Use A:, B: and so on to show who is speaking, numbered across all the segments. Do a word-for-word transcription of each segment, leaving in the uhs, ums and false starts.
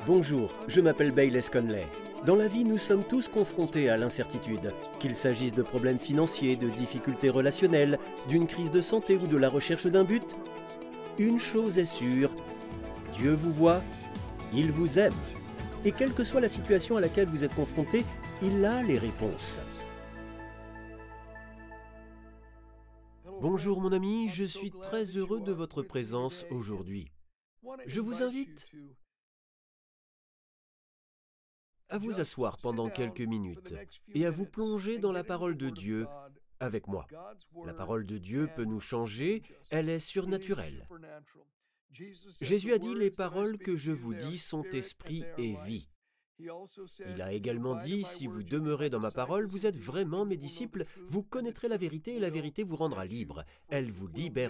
A: Bonjour, je m'appelle Bayless Conley. Dans la vie, nous sommes tous confrontés à l'incertitude, qu'il s'agisse de problèmes financiers, de difficultés relationnelles, d'une crise de santé ou de la recherche d'un but. Une chose est sûre, Dieu vous voit, il vous aime. Et quelle que soit la situation à laquelle vous êtes confronté, il a les réponses. Bonjour mon ami, je suis très heureux de votre présence aujourd'hui. Je vous invite à vous asseoir pendant quelques minutes et à vous plonger dans la parole de Dieu avec moi. La parole de Dieu peut nous changer, elle est surnaturelle. Jésus a dit « Les paroles que je vous dis sont esprit et vie ». Il a également dit « Si vous demeurez dans ma parole, vous êtes vraiment mes disciples, vous connaîtrez la vérité et la vérité vous rendra libre, elle vous libérera ».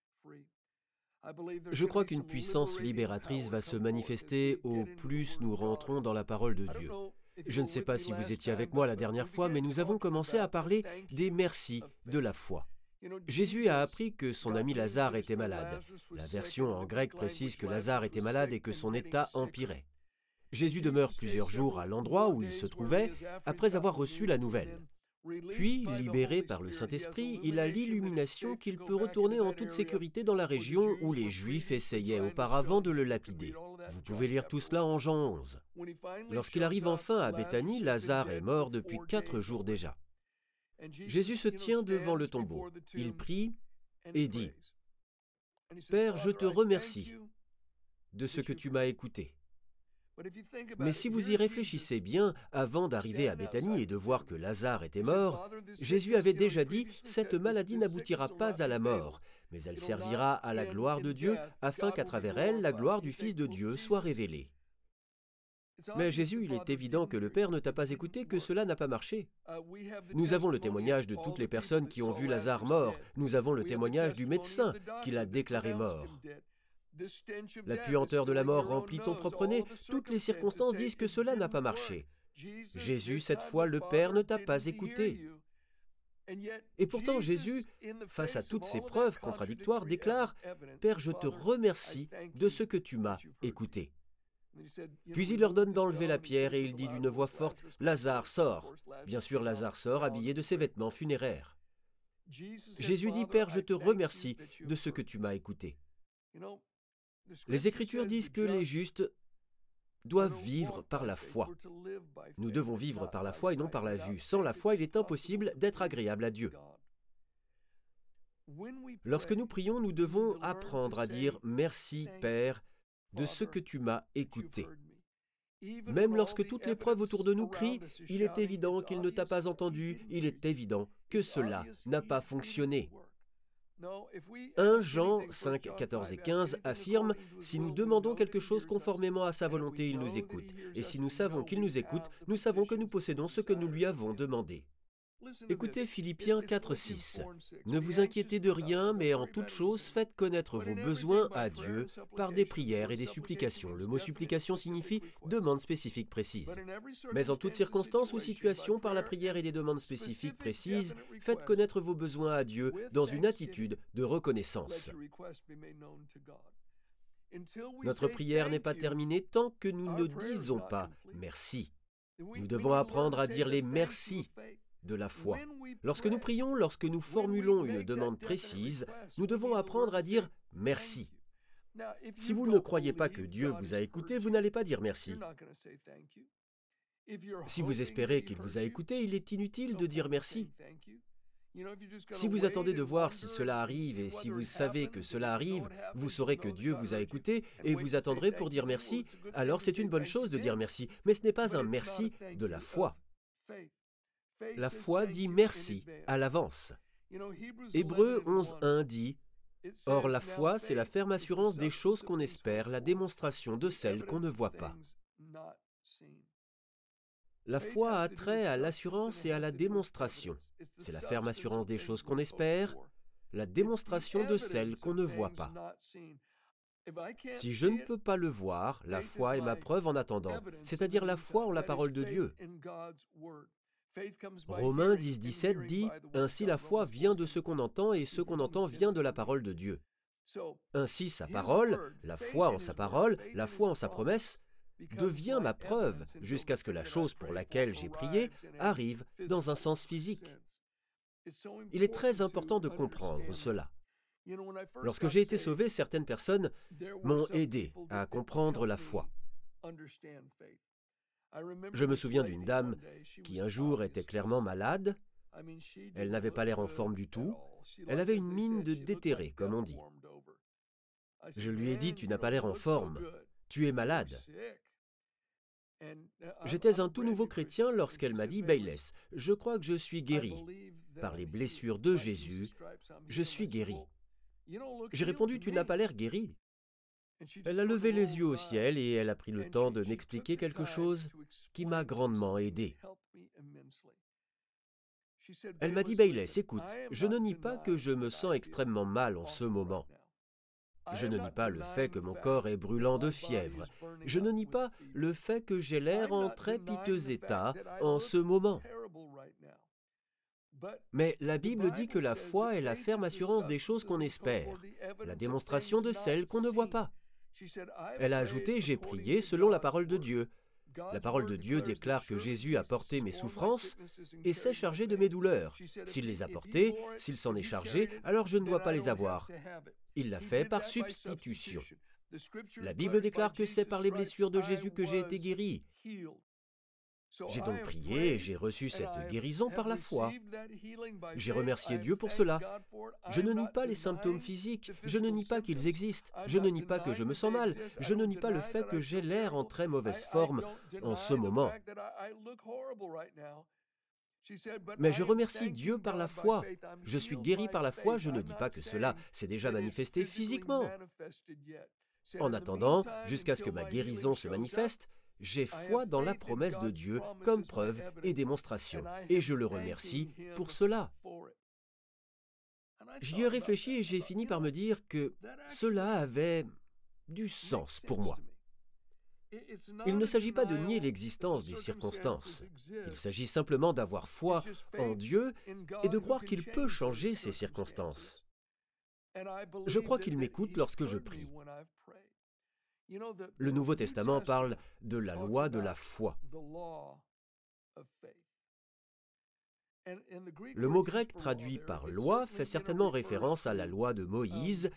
A: Je crois qu'une puissance libératrice va se manifester au plus nous rentrons dans la parole de Dieu. Je ne sais pas si vous étiez avec moi la dernière fois, mais nous avons commencé à parler des merci de la foi. Jésus a appris que son ami Lazare était malade. La version en grec précise que Lazare était malade et que son état empirait. Jésus demeure plusieurs jours à l'endroit où il se trouvait après avoir reçu la nouvelle. Puis, libéré par le Saint-Esprit, il a l'illumination qu'il peut retourner en toute sécurité dans la région où les Juifs essayaient auparavant de le lapider. Vous pouvez lire tout cela en Jean onze. Lorsqu'il arrive enfin à Béthanie, Lazare est mort depuis quatre jours déjà. Jésus se tient devant le tombeau. Il prie et dit « Père, je te remercie de ce que tu m'as écouté. » Mais si vous y réfléchissez bien, avant d'arriver à Béthanie et de voir que Lazare était mort, Jésus avait déjà dit « Cette maladie n'aboutira pas à la mort, mais elle servira à la gloire de Dieu, afin qu'à travers elle, la gloire du Fils de Dieu soit révélée. » Mais Jésus, il est évident que le Père ne t'a pas écouté, que cela n'a pas marché. Nous avons le témoignage de toutes les personnes qui ont vu Lazare mort. Nous avons le témoignage du médecin qui l'a déclaré mort. La puanteur de la mort remplit ton propre nez. Toutes les circonstances disent que cela n'a pas marché. Jésus, cette fois, le Père ne t'a pas écouté. Et pourtant, Jésus, face à toutes ces preuves contradictoires, déclare « Père, je te remercie de ce que tu m'as écouté. » Puis il leur donne d'enlever la pierre et il dit d'une voix forte « Lazare, sors !» Bien sûr, Lazare sort, habillé de ses vêtements funéraires. Jésus dit « Père, je te remercie de ce que tu m'as écouté. » Les Écritures disent que les justes doivent vivre par la foi. Nous devons vivre par la foi et non par la vue. Sans la foi, il est impossible d'être agréable à Dieu. Lorsque nous prions, nous devons apprendre à dire « Merci, Père, de ce que tu m'as écouté. » Même lorsque toutes les preuves autour de nous crient « Il est évident qu'il ne t'a pas entendu, il est évident que cela n'a pas fonctionné. » premier Jean cinq, quatorze et quinze affirme « Si nous demandons quelque chose conformément à sa volonté, il nous écoute. Et si nous savons qu'il nous écoute, nous savons que nous possédons ce que nous lui avons demandé. » Écoutez Philippiens quatre, six. « Ne vous inquiétez de rien, mais en toute chose, faites connaître vos besoins à Dieu par des prières et des supplications. » Le mot supplication signifie demande spécifique précise. Mais en toute circonstance ou situation, par la prière et des demandes spécifiques précises, faites connaître vos besoins à Dieu dans une attitude de reconnaissance. Notre prière n'est pas terminée tant que nous ne disons pas « merci ». Nous devons apprendre à dire les « merci » de la foi. Lorsque nous prions, lorsque nous formulons une demande précise, nous devons apprendre à dire « merci ». Si vous ne croyez pas que Dieu vous a écouté, vous n'allez pas dire « merci ». Si vous espérez qu'il vous a écouté, il est inutile de dire « merci ». Si vous attendez de voir si cela arrive et si vous savez que cela arrive, vous saurez que Dieu vous a écouté et vous attendrez pour dire merci, alors c'est une bonne chose de dire merci, mais ce n'est pas un merci de la foi. La foi dit merci à l'avance. Hébreux onze, un dit « Or la foi, c'est la ferme assurance des choses qu'on espère, la démonstration de celles qu'on ne voit pas. » La foi a trait à l'assurance et à la démonstration. C'est la ferme assurance des choses qu'on espère, la démonstration de celles qu'on ne voit pas. Si je ne peux pas le voir, la foi est ma preuve en attendant, c'est-à-dire la foi en la parole de Dieu. Romains dix, dix-sept dit « Ainsi la foi vient de ce qu'on entend et ce qu'on entend vient de la parole de Dieu. » Ainsi sa parole, la foi en sa parole, la foi en sa promesse, devient ma preuve jusqu'à ce que la chose pour laquelle j'ai prié arrive dans un sens physique. Il est très important de comprendre cela. Lorsque j'ai été sauvé, certaines personnes m'ont aidé à comprendre la foi. Je me souviens d'une dame qui un jour était clairement malade. Elle n'avait pas l'air en forme du tout. Elle avait une mine de déterré, comme on dit. Je lui ai dit, « Tu n'as pas l'air en forme. Tu es malade. » J'étais un tout nouveau chrétien lorsqu'elle m'a dit, « Bayless, je crois que je suis guéri. Par les blessures de Jésus, je suis guéri. » J'ai répondu, « Tu n'as pas l'air guéri. » Elle a levé les yeux au ciel et elle a pris le temps de m'expliquer quelque chose qui m'a grandement aidé. Elle m'a dit, « Bayless, écoute, je ne nie pas que je me sens extrêmement mal en ce moment. Je ne nie pas le fait que mon corps est brûlant de fièvre. Je ne nie pas le fait que j'ai l'air en très piteux état en ce moment. Mais la Bible dit que la foi est la ferme assurance des choses qu'on espère, la démonstration de celles qu'on ne voit pas. » Elle a ajouté, « J'ai prié selon la parole de Dieu. La parole de Dieu déclare que Jésus a porté mes souffrances et s'est chargé de mes douleurs. S'il les a portées, s'il s'en est chargé, alors je ne dois pas les avoir. Il l'a fait par substitution. La Bible déclare que c'est par les blessures de Jésus que j'ai été guéri. J'ai donc prié et j'ai reçu cette guérison par la foi. J'ai remercié Dieu pour cela. Je ne nie pas les symptômes physiques, je ne nie pas qu'ils existent, je ne nie pas que je me sens mal, je ne nie pas le fait que j'ai l'air en très mauvaise forme en ce moment. Mais je remercie Dieu par la foi. Je suis guéri par la foi, je ne dis pas que cela s'est déjà manifesté physiquement. En attendant, jusqu'à ce que ma guérison se manifeste, j'ai foi dans la promesse de Dieu comme preuve et démonstration, et je le remercie pour cela. J'y ai réfléchi et j'ai fini par me dire que cela avait du sens pour moi. Il ne s'agit pas de nier l'existence des circonstances. Il s'agit simplement d'avoir foi en Dieu et de croire qu'il peut changer ces circonstances. Je crois qu'il m'écoute lorsque je prie. Le Nouveau Testament parle de la loi de la foi. Le mot grec traduit par loi fait certainement référence à la loi de Moïse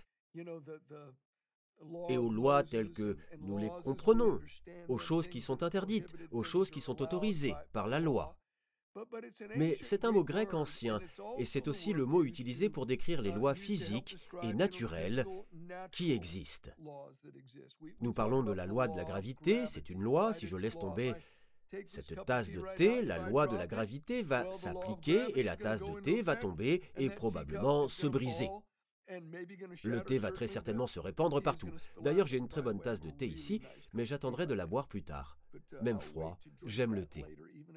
A: et aux lois telles que nous les comprenons, aux choses qui sont interdites, aux choses qui sont autorisées par la loi. Mais c'est un mot grec ancien, et c'est aussi le mot utilisé pour décrire les lois physiques et naturelles qui existent. Nous parlons de la loi de la gravité, c'est une loi, si je laisse tomber cette tasse de thé, la loi de la gravité va s'appliquer et la tasse de thé va tomber et probablement se briser. Le thé va très certainement se répandre partout. D'ailleurs, j'ai une très bonne tasse de thé ici, mais j'attendrai de la boire plus tard. Même froid, j'aime le thé.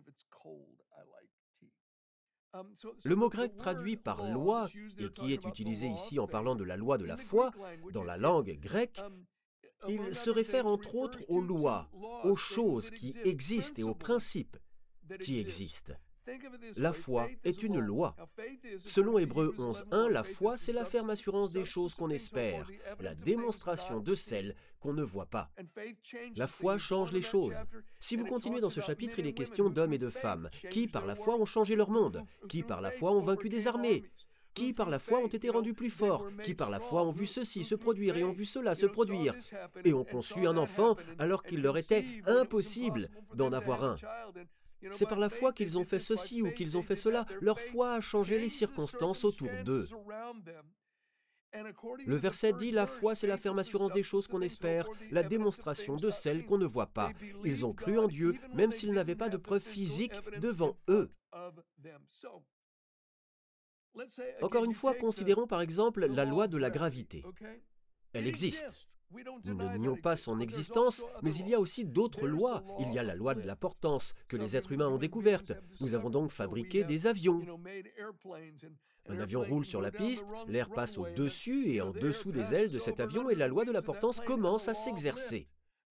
A: Le mot grec traduit par « loi » et qui est utilisé ici en parlant de la loi de la foi, dans la langue grecque, il se réfère entre autres aux lois, aux choses qui existent et aux principes qui existent. La foi est une loi. Selon Hébreux onze un, la foi, c'est la ferme assurance des choses qu'on espère, la démonstration de celles qu'on ne voit pas. La foi change les choses. Si vous continuez dans ce chapitre, il est question d'hommes et de femmes, qui par la foi ont changé leur monde, qui par la foi ont vaincu des armées, qui par la foi ont été rendus plus forts, qui par la foi ont vu ceci se produire et ont vu cela se produire, et ont conçu un enfant alors qu'il leur était impossible d'en avoir un. C'est par la foi qu'ils ont fait ceci ou qu'ils ont fait cela. Leur foi a changé les circonstances autour d'eux. Le verset dit « La foi, c'est la ferme assurance des choses qu'on espère, la démonstration de celles qu'on ne voit pas. Ils ont cru en Dieu, même s'ils n'avaient pas de preuves physiques devant eux. » Encore une fois, considérons par exemple la loi de la gravité. Elle existe. Nous ne nions pas son existence, mais il y a aussi d'autres lois. Il y a la loi de la portance que les êtres humains ont découverte. Nous avons donc fabriqué des avions. Un avion roule sur la piste, l'air passe au-dessus et en dessous des ailes de cet avion et la loi de la portance commence à s'exercer.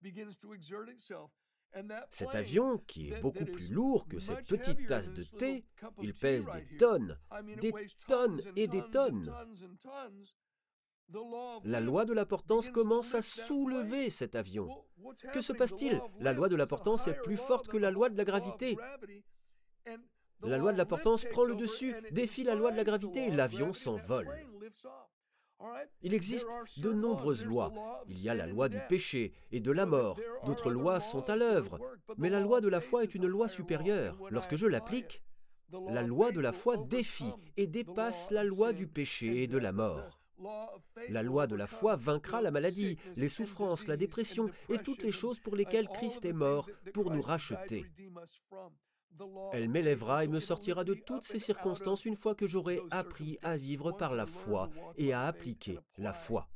A: Cet avion, qui est beaucoup plus lourd que cette petite tasse de thé, il pèse des tonnes, des tonnes et des tonnes. La loi de la portance commence à soulever cet avion. Que se passe-t-il? La loi de la portance est plus forte que la loi de la gravité. La loi de la portance prend le dessus, défie la loi de la gravité, l'avion s'envole. Il existe de nombreuses lois. Il y a la loi du péché et de la mort. D'autres lois sont à l'œuvre. Mais la loi de la foi est une loi supérieure. Lorsque je l'applique, la loi de la foi défie et dépasse la loi du péché et de la mort. La loi de la foi vaincra la maladie, les souffrances, la dépression et toutes les choses pour lesquelles Christ est mort pour nous racheter. Elle m'élèvera et me sortira de toutes ces circonstances une fois que j'aurai appris à vivre par la foi et à appliquer la foi.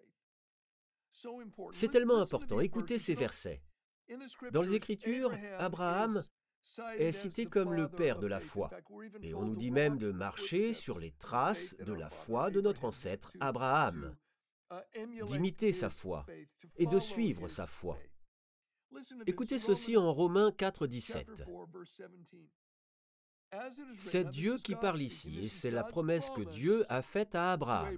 A: C'est tellement important. Écoutez ces versets. Dans les Écritures, Abraham est cité comme le père de la foi. Et on nous dit même de marcher sur les traces de la foi de notre ancêtre Abraham, d'imiter sa foi et de suivre sa foi. Écoutez ceci en Romains quatre, dix-sept. C'est Dieu qui parle ici, et c'est la promesse que Dieu a faite à Abraham.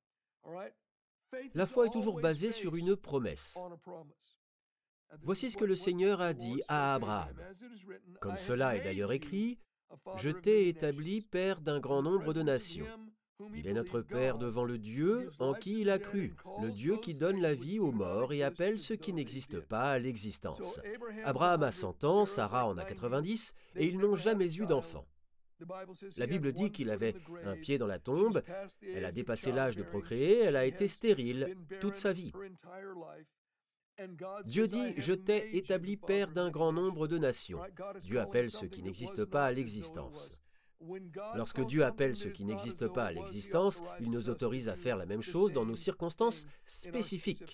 A: La foi est toujours basée sur une promesse. Voici ce que le Seigneur a dit à Abraham. Comme cela est d'ailleurs écrit, « Je t'ai établi père d'un grand nombre de nations. » Il est notre Père devant le Dieu en qui il a cru, le Dieu qui donne la vie aux morts et appelle ce qui n'existe pas à l'existence. Abraham a cent ans, Sarah en a quatre-vingt-dix, et ils n'ont jamais eu d'enfant. La Bible dit qu'il avait un pied dans la tombe, elle a dépassé l'âge de procréer, elle a été stérile toute sa vie. Dieu dit « Je t'ai établi père d'un grand nombre de nations ». Dieu appelle ce qui n'existe pas à l'existence. Lorsque Dieu appelle ce qui n'existe pas à l'existence, il nous autorise à faire la même chose dans nos circonstances spécifiques.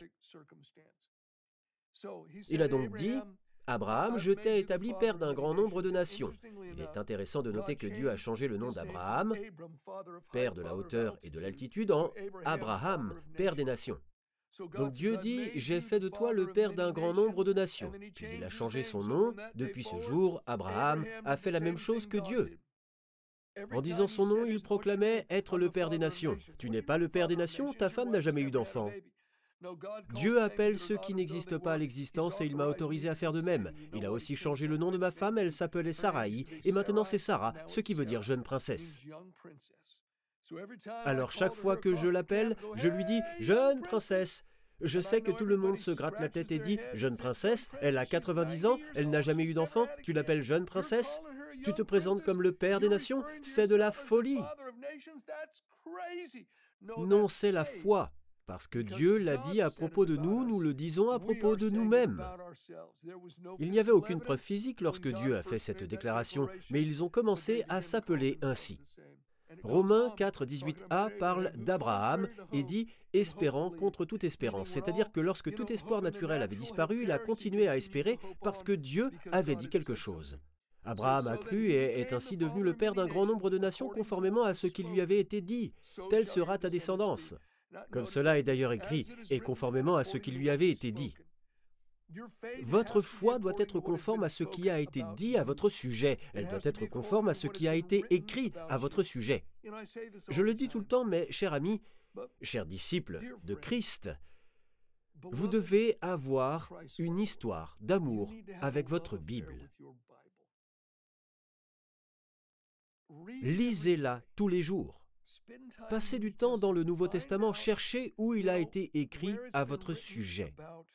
A: Il a donc dit « Abraham, je t'ai établi père d'un grand nombre de nations ». Il est intéressant de noter que Dieu a changé le nom d'Abraham, père de la hauteur et de l'altitude, en Abraham, père des nations. Donc Dieu dit « J'ai fait de toi le père d'un grand nombre de nations ». Puis il a changé son nom. Depuis ce jour, Abraham a fait la même chose que Dieu. En disant son nom, il proclamait être le père des nations. Tu n'es pas le père des nations, ta femme n'a jamais eu d'enfant. Dieu appelle ceux qui n'existent pas à l'existence et il m'a autorisé à faire de même. Il a aussi changé le nom de ma femme, elle s'appelait Sarai, et maintenant c'est Sarah, ce qui veut dire jeune princesse. Alors chaque fois que je l'appelle, je lui dis « Jeune princesse ». Je sais que tout le monde se gratte la tête et dit « Jeune princesse, elle a quatre-vingt-dix ans, elle n'a jamais eu d'enfant, tu l'appelles jeune princesse ?» Tu te présentes comme le père des nations? C'est de la folie. Non, c'est la foi. Parce que Dieu l'a dit à propos de nous, nous le disons à propos de nous-mêmes. Il n'y avait aucune preuve physique lorsque Dieu a fait cette déclaration, mais ils ont commencé à s'appeler ainsi. Romains quatre, dix-huit a parle d'Abraham et dit « espérant contre toute espérance », c'est-à-dire que lorsque tout espoir naturel avait disparu, il a continué à espérer parce que Dieu avait dit quelque chose. Abraham a cru et est ainsi devenu le père d'un grand nombre de nations conformément à ce qui lui avait été dit. Telle sera ta descendance. Comme cela est d'ailleurs écrit, et conformément à ce qui lui avait été dit. Votre foi doit être conforme à ce qui a été dit à votre sujet. Elle doit être conforme à ce qui a été écrit à votre sujet. Je le dis tout le temps, mais chers amis, chers disciples de Christ, vous devez avoir une histoire d'amour avec votre Bible. Lisez-la tous les jours. Passez du temps dans le Nouveau Testament, cherchez où il a été écrit à votre sujet.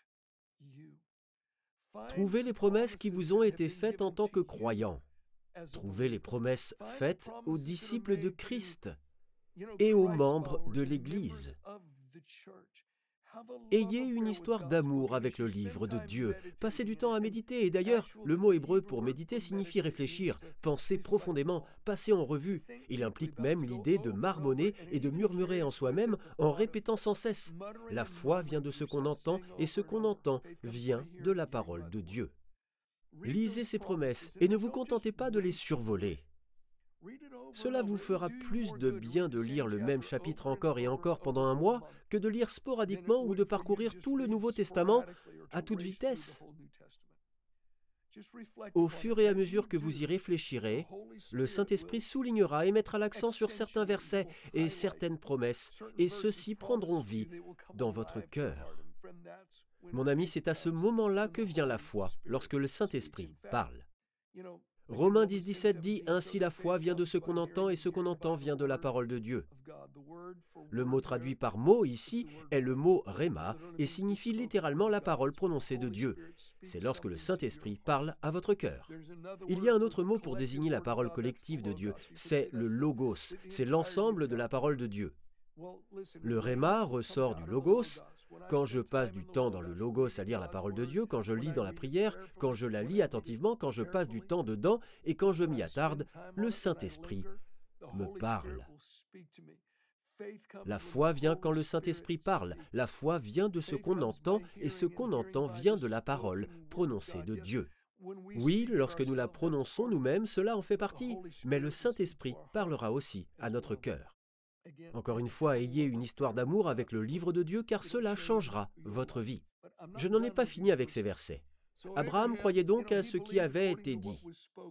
A: Trouvez les promesses qui vous ont été faites en tant que croyants. Trouvez les promesses faites aux disciples de Christ et aux membres de l'Église. Ayez une histoire d'amour avec le livre de Dieu. Passez du temps à méditer. Et d'ailleurs, le mot hébreu pour méditer signifie réfléchir, penser profondément, passer en revue. Il implique même l'idée de marmonner et de murmurer en soi-même en répétant sans cesse. La foi vient de ce qu'on entend et ce qu'on entend vient de la parole de Dieu. Lisez ces promesses et ne vous contentez pas de les survoler. Cela vous fera plus de bien de lire le même chapitre encore et encore pendant un mois que de lire sporadiquement ou de parcourir tout le Nouveau Testament à toute vitesse. Au fur et à mesure que vous y réfléchirez, le Saint-Esprit soulignera et mettra l'accent sur certains versets et certaines promesses, et ceux-ci prendront vie dans votre cœur. Mon ami, c'est à ce moment-là que vient la foi, lorsque le Saint-Esprit parle. Romains dix, dix-sept dit « Ainsi la foi vient de ce qu'on entend et ce qu'on entend vient de la parole de Dieu ». Le mot traduit par mot ici est le mot « rhéma » et signifie littéralement la parole prononcée de Dieu. C'est lorsque le Saint-Esprit parle à votre cœur. Il y a un autre mot pour désigner la parole collective de Dieu, c'est le logos, c'est l'ensemble de la parole de Dieu. Le rhéma ressort du logos. Quand je passe du temps dans le logos à lire la parole de Dieu, quand je lis dans la prière, quand je la lis attentivement, quand je passe du temps dedans et quand je m'y attarde, le Saint-Esprit me parle. La foi vient quand le Saint-Esprit parle. La foi vient de ce qu'on entend et ce qu'on entend vient de la parole prononcée de Dieu. Oui, lorsque nous la prononçons nous-mêmes, cela en fait partie, mais le Saint-Esprit parlera aussi à notre cœur. Encore une fois, ayez une histoire d'amour avec le livre de Dieu, car cela changera votre vie. Je n'en ai pas fini avec ces versets. Abraham croyait donc à ce qui avait été dit.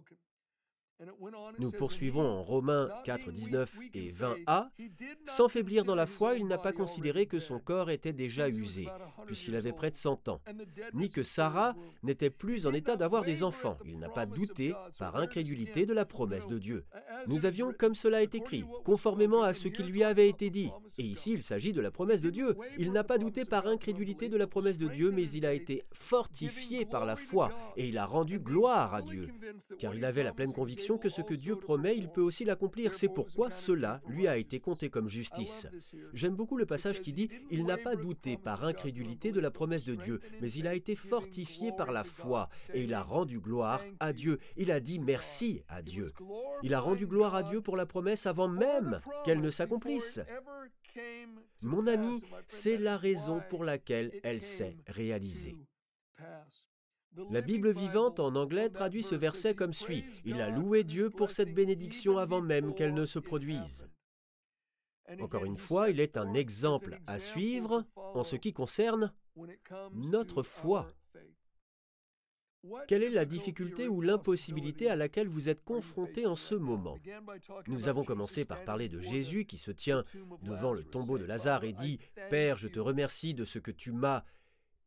A: Nous poursuivons en Romains quatre, dix-neuf et vingt a. Sans faiblir dans la foi, il n'a pas considéré que son corps était déjà usé, puisqu'il avait près de cent ans, ni que Sarah n'était plus en état d'avoir des enfants. Il n'a pas douté, par incrédulité, de la promesse de Dieu. Nous avions, comme cela est écrit, conformément à ce qui lui avait été dit. Et ici, il s'agit de la promesse de Dieu. Il n'a pas douté par incrédulité de la promesse de Dieu, mais il a été fortifié par la foi, et il a rendu gloire à Dieu, car il avait la pleine conviction que ce que Dieu promet, il peut aussi l'accomplir. C'est pourquoi cela lui a été compté comme justice. J'aime beaucoup le passage qui dit « Il n'a pas douté par incrédulité de la promesse de Dieu, mais il a été fortifié par la foi, et il a rendu gloire à Dieu. Il a dit merci à Dieu. Il a rendu gloire à Dieu pour la promesse avant même qu'elle ne s'accomplisse. Mon ami, c'est la raison pour laquelle elle s'est réalisée. La Bible vivante en anglais traduit ce verset comme suit. Il a loué Dieu pour cette bénédiction avant même qu'elle ne se produise. Encore une fois, il est un exemple à suivre en ce qui concerne notre foi. Quelle est la difficulté ou l'impossibilité à laquelle vous êtes confronté en ce moment? Nous avons commencé par parler de Jésus qui se tient devant le tombeau de Lazare et dit « Père, je te remercie de ce que tu m'as écouté ».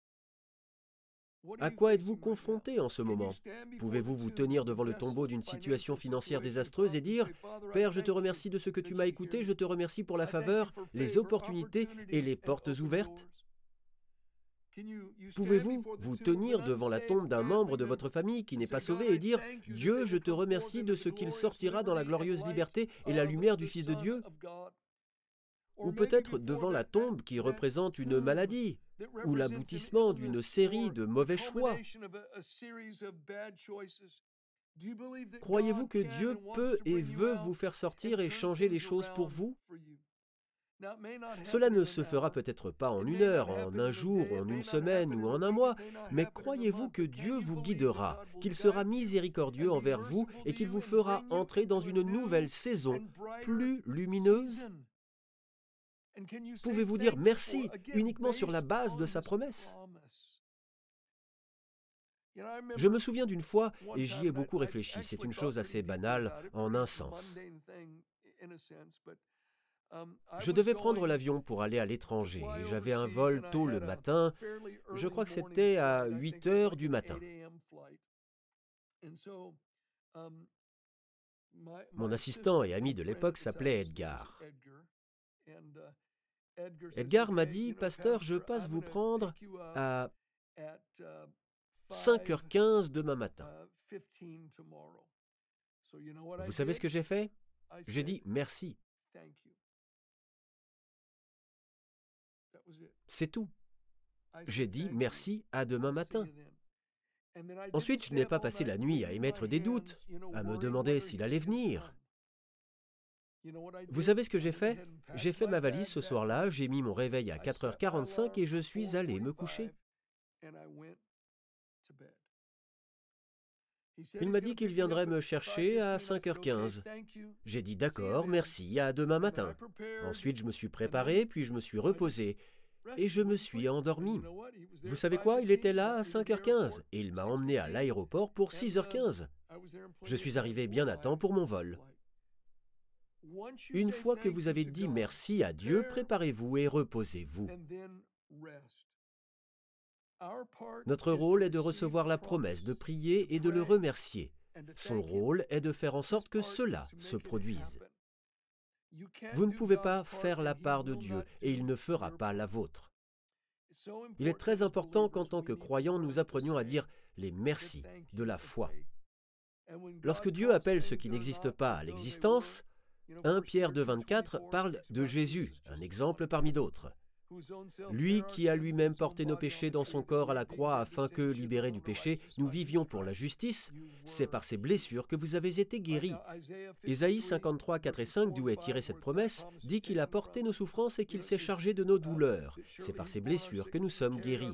A: À quoi êtes-vous confronté en ce moment? Pouvez-vous vous tenir devant le tombeau d'une situation financière désastreuse et dire « Père, je te remercie de ce que tu m'as écouté, je te remercie pour la faveur, les opportunités et les portes ouvertes » Pouvez-vous vous tenir devant la tombe d'un membre de votre famille qui n'est pas sauvé et dire « Dieu, je te remercie de ce qu'il sortira dans la glorieuse liberté et la lumière du Fils de Dieu » ou peut-être devant la tombe qui représente une maladie ou l'aboutissement d'une série de mauvais choix. Croyez-vous que Dieu peut et veut vous faire sortir et changer les choses pour vous? Cela ne se fera peut-être pas en une heure, en un jour, en une semaine ou en un mois, mais croyez-vous que Dieu vous guidera, qu'il sera miséricordieux envers vous et qu'il vous fera entrer dans une nouvelle saison plus lumineuse? Pouvez-vous dire merci uniquement sur la base de sa promesse? Je me souviens d'une fois, et j'y ai beaucoup réfléchi, c'est une chose assez banale en un sens. Je devais prendre l'avion pour aller à l'étranger et j'avais un vol tôt le matin, je crois que c'était à huit heures du matin. Mon assistant et ami de l'époque s'appelait Edgar. Edgar m'a dit, « Pasteur, je passe vous prendre à cinq heures quinze demain matin. » Vous savez ce que j'ai fait? J'ai dit « Merci ». C'est tout. J'ai dit « Merci, à demain matin ». Ensuite, je n'ai pas passé la nuit à émettre des doutes, à me demander s'il allait venir. Vous savez ce que j'ai fait? J'ai fait ma valise ce soir-là, j'ai mis mon réveil à quatre heures quarante-cinq et je suis allé me coucher. Il m'a dit qu'il viendrait me chercher à cinq heures quinze. J'ai dit d'accord, merci, à demain matin. Ensuite, je me suis préparé, puis je me suis reposé et je me suis endormi. Vous savez quoi? Il était là à cinq heures quinze et il m'a emmené à l'aéroport pour six heures quinze. Je suis arrivé bien à temps pour mon vol. Une fois que vous avez dit merci à Dieu, préparez-vous et reposez-vous. Notre rôle est de recevoir la promesse, de prier et de le remercier. Son rôle est de faire en sorte que cela se produise. Vous ne pouvez pas faire la part de Dieu et il ne fera pas la vôtre. Il est très important qu'en tant que croyants, nous apprenions à dire les merci de la foi. Lorsque Dieu appelle ce qui n'existe pas à l'existence, premier Pierre deux vingt-quatre parle de Jésus, un exemple parmi d'autres. Lui qui a lui-même porté nos péchés dans son corps à la croix afin que, libérés du péché, nous vivions pour la justice, c'est par ses blessures que vous avez été guéris. Ésaïe cinquante-trois, quatre et cinq, d'où est tirée cette promesse, dit qu'il a porté nos souffrances et qu'il s'est chargé de nos douleurs. C'est par ses blessures que nous sommes guéris.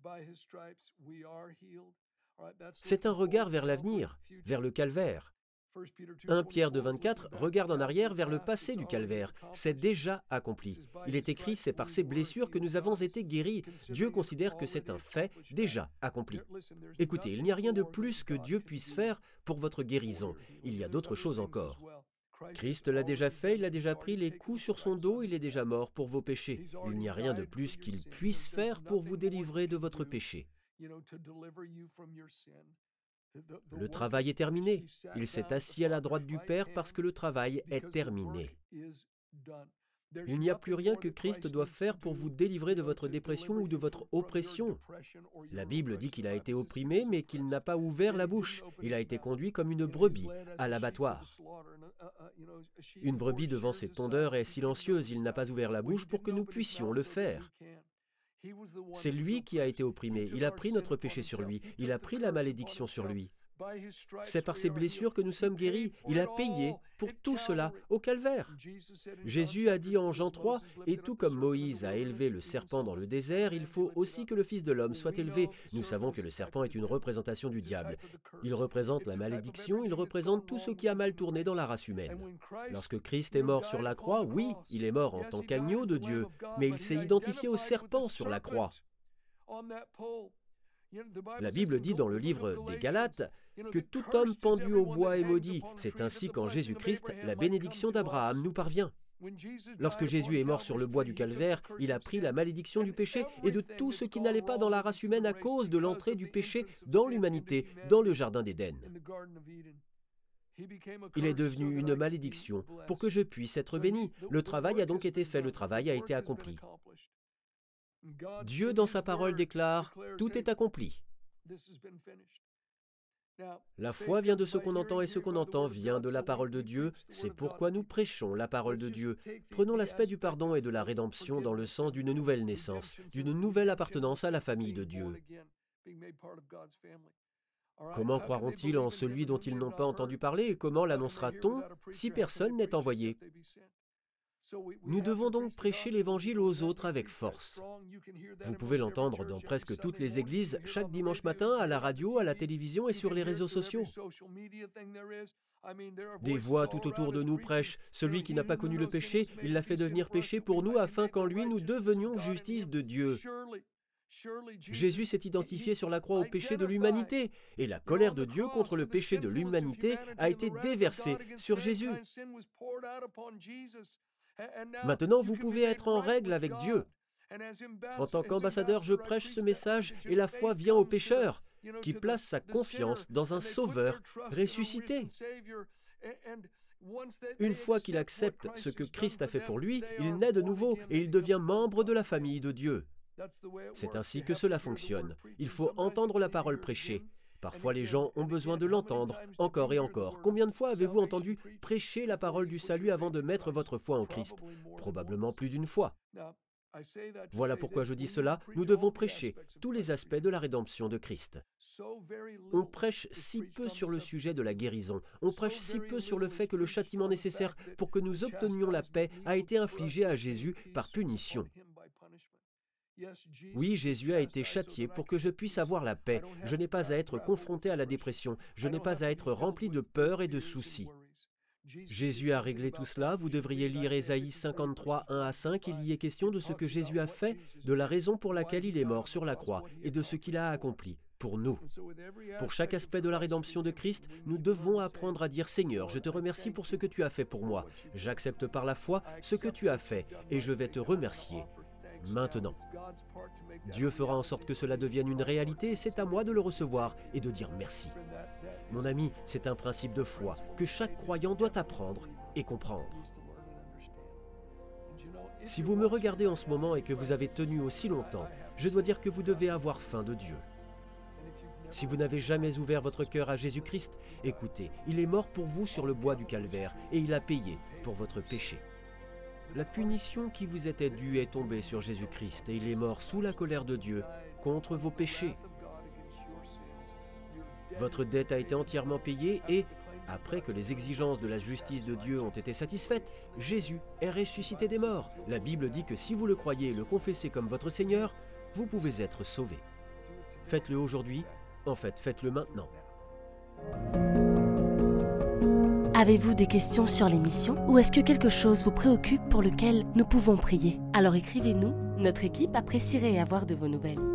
A: C'est un regard vers l'avenir, vers le calvaire. premier Pierre deux vingt-quatre regarde en arrière vers le passé du calvaire. C'est déjà accompli. Il est écrit, c'est par ces blessures que nous avons été guéris. Dieu considère que c'est un fait déjà accompli. Écoutez, il n'y a rien de plus que Dieu puisse faire pour votre guérison. Il y a d'autres choses encore. Christ l'a déjà fait, il a déjà pris les coups sur son dos, il est déjà mort pour vos péchés. Il n'y a rien de plus qu'il puisse faire pour vous délivrer de votre péché. Le travail est terminé. Il s'est assis à la droite du Père parce que le travail est terminé. Il n'y a plus rien que Christ doive faire pour vous délivrer de votre dépression ou de votre oppression. La Bible dit qu'il a été opprimé, mais qu'il n'a pas ouvert la bouche. Il a été conduit comme une brebis à l'abattoir. Une brebis devant ses tondeurs est silencieuse. Il n'a pas ouvert la bouche pour que nous puissions le faire. C'est lui qui a été opprimé. Il a pris notre péché sur lui. Il a pris la malédiction sur lui. C'est par ses blessures que nous sommes guéris. Il a payé pour tout cela au calvaire. Jésus a dit en Jean trois, « Et tout comme Moïse a élevé le serpent dans le désert, il faut aussi que le Fils de l'homme soit élevé. » Nous savons que le serpent est une représentation du diable. Il représente la malédiction, il représente tout ce qui a mal tourné dans la race humaine. Lorsque Christ est mort sur la croix, oui, il est mort en tant qu'agneau de Dieu, mais il s'est identifié au serpent sur la croix. La Bible dit dans le livre des Galates que tout homme pendu au bois est maudit. C'est ainsi qu'en Jésus-Christ, la bénédiction d'Abraham nous parvient. Lorsque Jésus est mort sur le bois du calvaire, il a pris la malédiction du péché et de tout ce qui n'allait pas dans la race humaine à cause de l'entrée du péché dans l'humanité, dans le jardin d'Éden. Il est devenu une malédiction pour que je puisse être béni. Le travail a donc été fait, le travail a été accompli. Dieu, dans sa parole, déclare « Tout est accompli ». La foi vient de ce qu'on entend et ce qu'on entend vient de la parole de Dieu. C'est pourquoi nous prêchons la parole de Dieu. Prenons l'aspect du pardon et de la rédemption dans le sens d'une nouvelle naissance, d'une nouvelle appartenance à la famille de Dieu. Comment croiront-ils en celui dont ils n'ont pas entendu parler et comment l'annoncera-t-on si personne n'est envoyé ? Nous devons donc prêcher l'Évangile aux autres avec force. Vous pouvez l'entendre dans presque toutes les églises, chaque dimanche matin, à la radio, à la télévision et sur les réseaux sociaux. Des voix tout autour de nous prêchent. Celui qui n'a pas connu le péché, il l'a fait devenir péché pour nous afin qu'en lui nous devenions justice de Dieu. Jésus s'est identifié sur la croix au péché de l'humanité et la colère de Dieu contre le péché de l'humanité a été déversée sur Jésus. Maintenant, vous pouvez être en règle avec Dieu. En tant qu'ambassadeur, je prêche ce message et la foi vient au pécheur qui place sa confiance dans un sauveur ressuscité. Une fois qu'il accepte ce que Christ a fait pour lui, il naît de nouveau et il devient membre de la famille de Dieu. C'est ainsi que cela fonctionne. Il faut entendre la parole prêchée. Parfois, les gens ont besoin de l'entendre, encore et encore. Combien de fois avez-vous entendu prêcher la parole du salut avant de mettre votre foi en Christ ? Probablement plus d'une fois. Voilà pourquoi je dis cela, nous devons prêcher tous les aspects de la rédemption de Christ. On prêche si peu sur le sujet de la guérison, on prêche si peu sur le fait que le châtiment nécessaire pour que nous obtenions la paix a été infligé à Jésus par punition. Oui, Jésus a été châtié pour que je puisse avoir la paix. Je n'ai pas à être confronté à la dépression. Je n'ai pas à être rempli de peur et de soucis. Jésus a réglé tout cela. Vous devriez lire Ésaïe cinquante-trois, un à cinq. Il y est question de ce que Jésus a fait, de la raison pour laquelle il est mort sur la croix et de ce qu'il a accompli pour nous. Pour chaque aspect de la rédemption de Christ, nous devons apprendre à dire « Seigneur, je te remercie pour ce que tu as fait pour moi. J'accepte par la foi ce que tu as fait et je vais te remercier. » maintenant. Dieu fera en sorte que cela devienne une réalité et c'est à moi de le recevoir et de dire merci. Mon ami, c'est un principe de foi que chaque croyant doit apprendre et comprendre. Si vous me regardez en ce moment et que vous avez tenu aussi longtemps, je dois dire que vous devez avoir faim de Dieu. Si vous n'avez jamais ouvert votre cœur à Jésus-Christ, écoutez, il est mort pour vous sur le bois du calvaire et il a payé pour votre péché. La punition qui vous était due est tombée sur Jésus-Christ et il est mort sous la colère de Dieu contre vos péchés. Votre dette a été entièrement payée et, après que les exigences de la justice de Dieu ont été satisfaites, Jésus est ressuscité des morts. La Bible dit que si vous le croyez et le confessez comme votre Seigneur, vous pouvez être sauvés. Faites-le aujourd'hui, en fait, faites-le maintenant.
B: Avez-vous des questions sur l'émission ou est-ce que quelque chose vous préoccupe pour lequel nous pouvons prier? Alors écrivez-nous, notre équipe apprécierait avoir de vos nouvelles.